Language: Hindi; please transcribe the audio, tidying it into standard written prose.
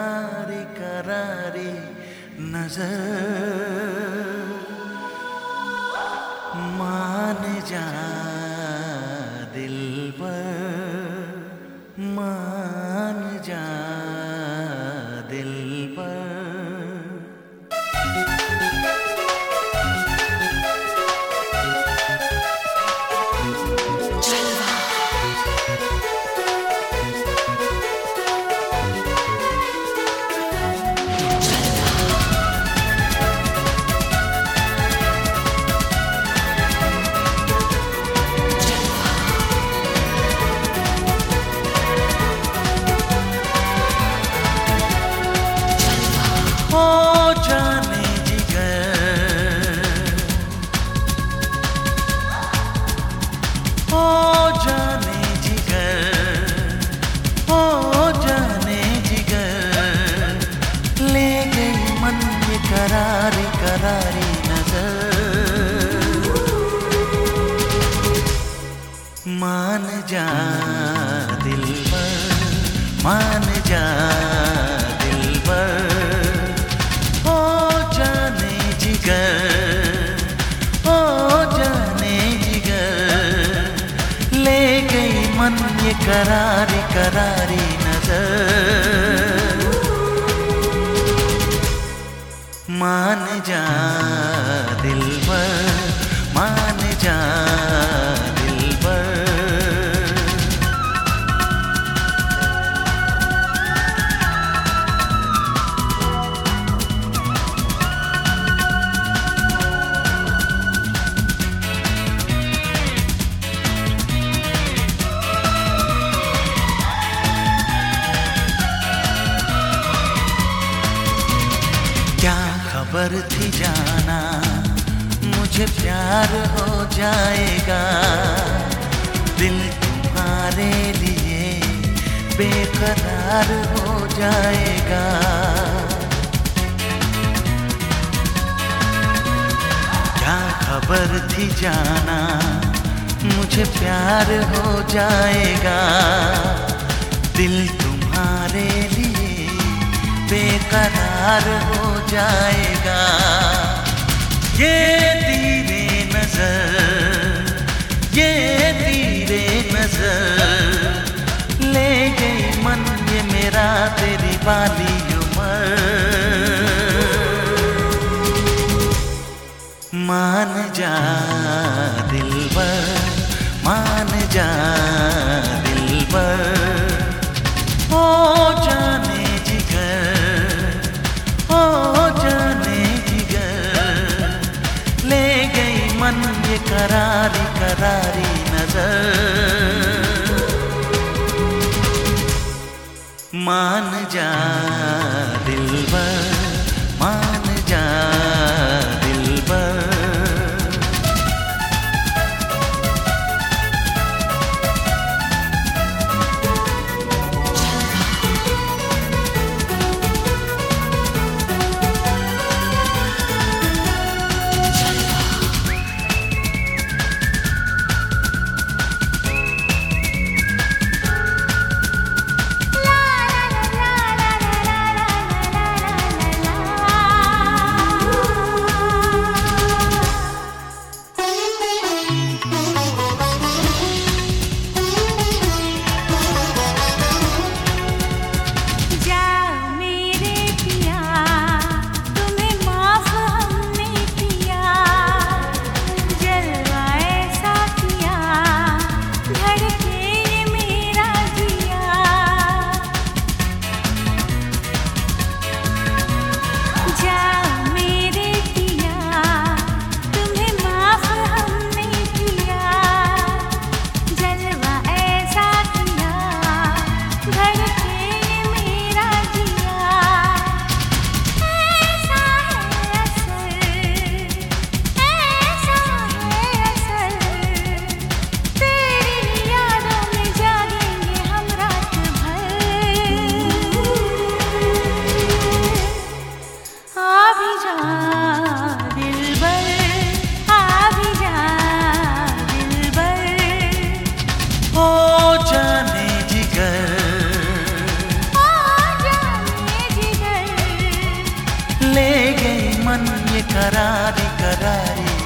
करारी करारी नजर मान जा दिलबर, मान जा दिलबर। हो जाने जिगर, हो जाने जिगर, हो जाने जिगर, ले गई मन ये करारी करारी नजर। मान जा दिलबर, मान जा दिलबर, ओ जाने जिगर, ले गई मन ये करारी करारी नजर। मान जा दिलबर, मान जा दिलबर। क्या खबर थी जाना मुझे प्यार हो जाएगा, दिल तुम्हारे लिए बेकरार हो जाएगा। क्या खबर थी जाना मुझे प्यार हो जाएगा, दिल तुम्हारे लिए बेकरार हो जाएगा। ये तेरे नजर, ये तेरे नजर, ले गई मन ये मेरा तेरी वाली उम्र। मान जा दिलबर, मान जा दिलबर, हो जाने मन ये करारी करारी नजर। मान जा दिलबर, मान जा दिलबर। ये करारी करारी